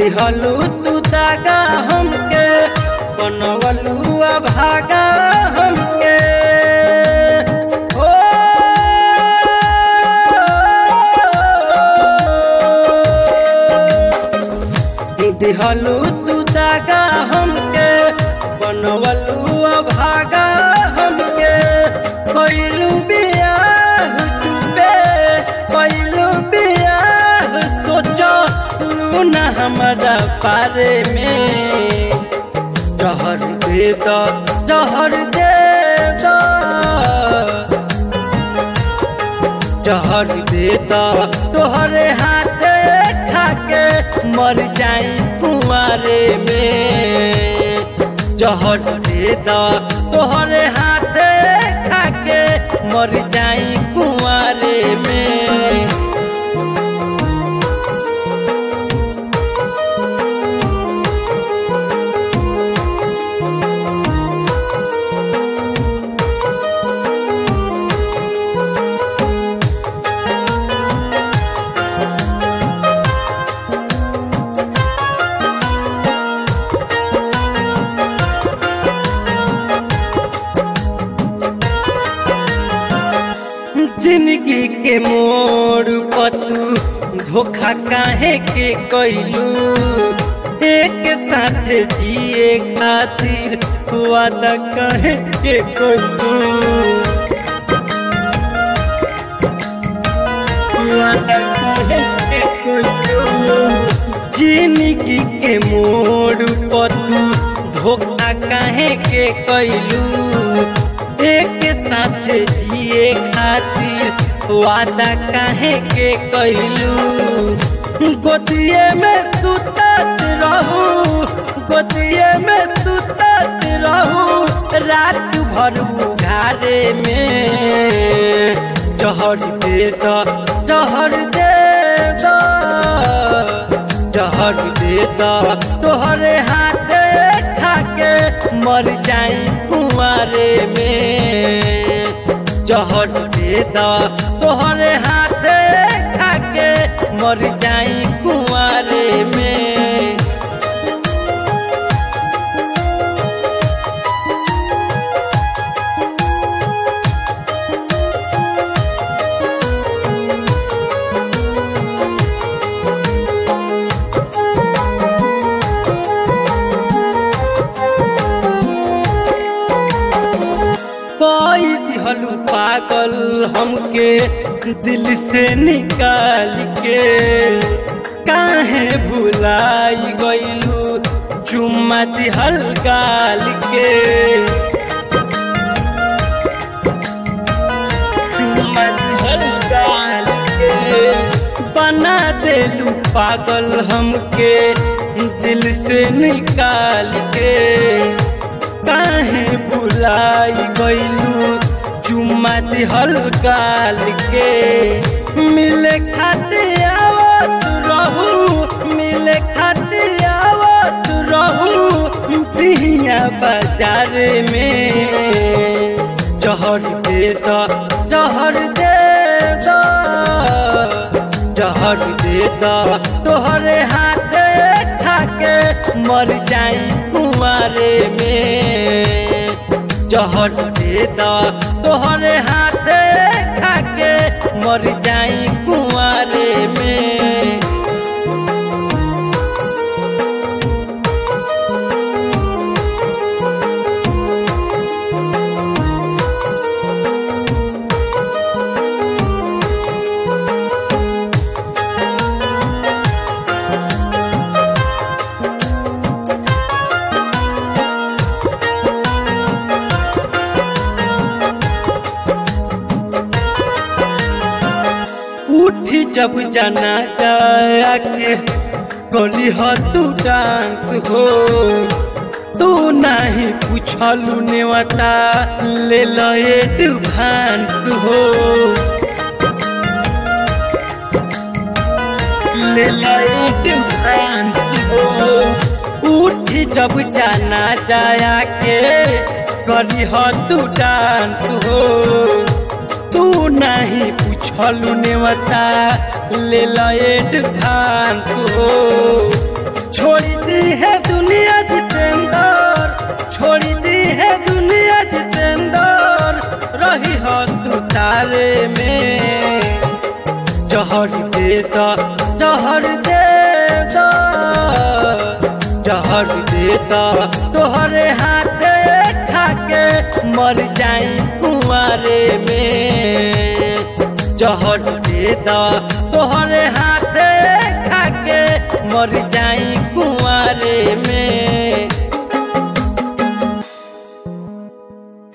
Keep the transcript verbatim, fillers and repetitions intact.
दिहलू तू दागा हमके बनवलू अभागा हमके ओ दिहलू तू दागा हमके बनवलू अभागा हमके कोइलू बियाह चुपे कोइलू बियाह सोचो न हमारा बारे में जहर दे दो जहर दे दो जहर दे दो तोहरे हाथे खाके मर जाई कुंवारे में जहर दे दो तोहरे हाथे खाके मर जाई कुंवारे में जिंदगी के मोड़ पतू धोखा काहे के कैलू एक साथ जिए खातिर वादा काहे के कैलू वादा काहे के कैलू जिंदगी के मोड़ पतू धोखा काहे के कैलू एक साथ जिए खातिर वादा काहे के कैलू गोदिए में सुतत रहू गोदिए में सुतत रहू रात भर उघारे में जहर दे दो जहर दे दो जहर दे दो तोहरे हाथे खाके मर जाई कुंवारे में जहर दे दो तोहरे हाथे खाके मर जाई कुंवारे में कोई दिहलू पागल हमके दिल से निकाल के काहे भुलाई गईलू चुम्मा दिहल गाल के चुम्मा दिहल गाल के बना देलू पागल हमके दिल से निकाल के काहे बुलाई गईलू चुम्मा दिहल गाल के मिले खातिर आवत रहू मिले खातिर आवत रहू बिहिया बाजार में जहर दे दो जहर दे दो जहर दे दो तोहरे हाथे खाके मर जाई कुंवारे में जहर दे दो तोहरे हाथे खाके मर जाई कुंवारे में उठी जब जाना जाया के गली हो तू डांस हो तू नहीं पूछलू नेवता ले लो एडवांस हो ले लो एडवांस हो उठी जब जाना जाया के गली हो तू डांस हो तू नहीं पूछलू नेवता ले लो एडवांस हो छोड़ी दी है दुनिया जितेंदर, छोड़ी दी है दुनिया जितेंदर, रही हो तू तारे में। जहर दे दा, जहर दे दा, जहर दे दा, तोहरे हाथे खाके मर जाई कुंवारे में। जहर दे दा, तोहरे हाथे खाके मर जाई कुंवारे में।